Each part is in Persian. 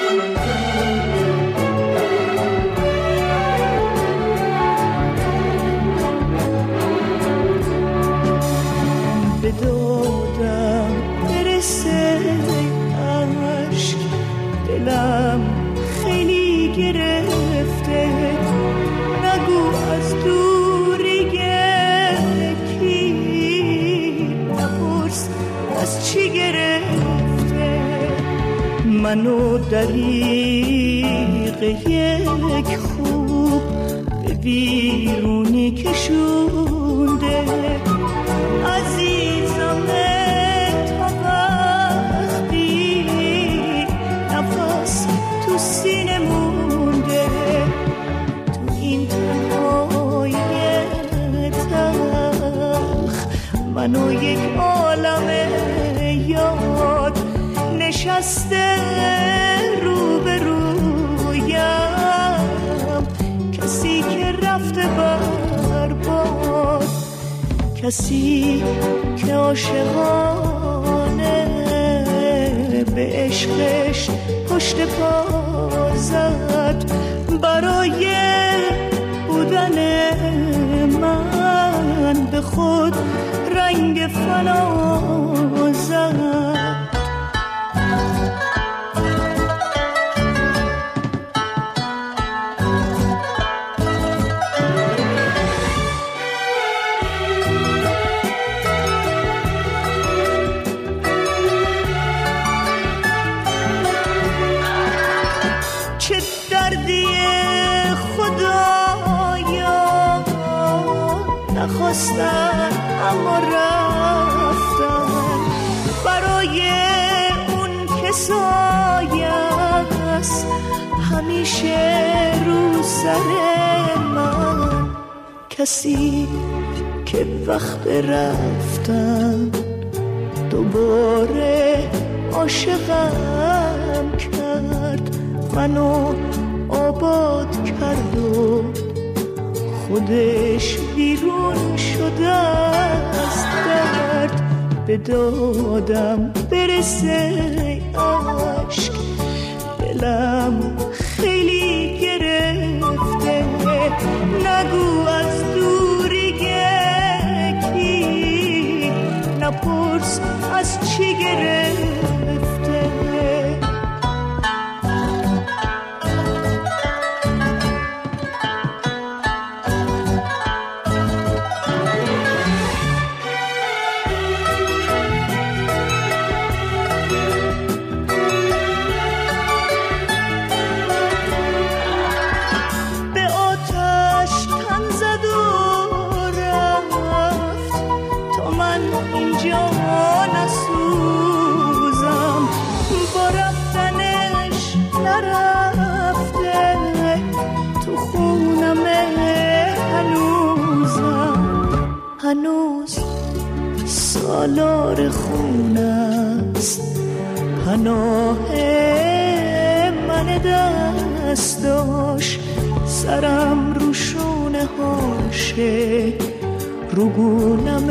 به دادم برسه عشق، دلم خیلی گرفته، نگو از دوری کی، نپرس از چی گرفته، منو دریغ یک خوب به بیرونی کشونده، عزیزم تا وقتی نفس تو سینه مونده، تو این تنهای تلخ منو یک عالم یاد نشسته روبرویم، کسی که رفته برباد، کسی که عاشقانه به عشقش پشت پا زد، برای بودن من به خود رنگ فنا زد. نخواستن اما رفتن، برای اون که سایه‌ست همیشه رو سر من، کسی که وقت رفتن دوباره عاشقم کرد، منو آباد کرد و خودش بیرون شده از درد، به دادم برسه عشق، دلم خیلی گرفته، نگو از دوری کی، نپرس از چی گرفته، هنوز سالار خونه است پناه من دستاش، سرم رو شونه هاشه، رو گونم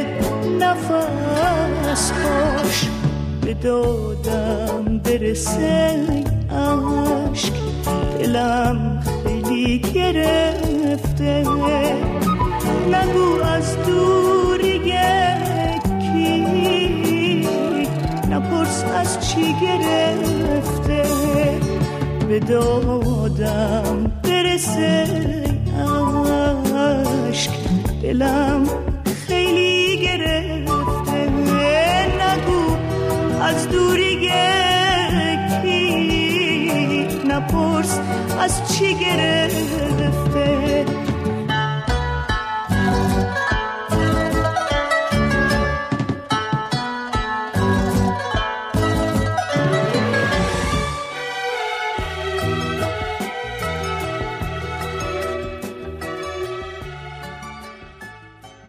نفس هاش، به دادم برسه عشق، دلم خیلی گرفته، نگو از دوری کی، نپرس از چی گرفته، به دادم برسه عشق، دلم خیلی گرفته، نگو از دوری کی، نپرس از چی گرفته.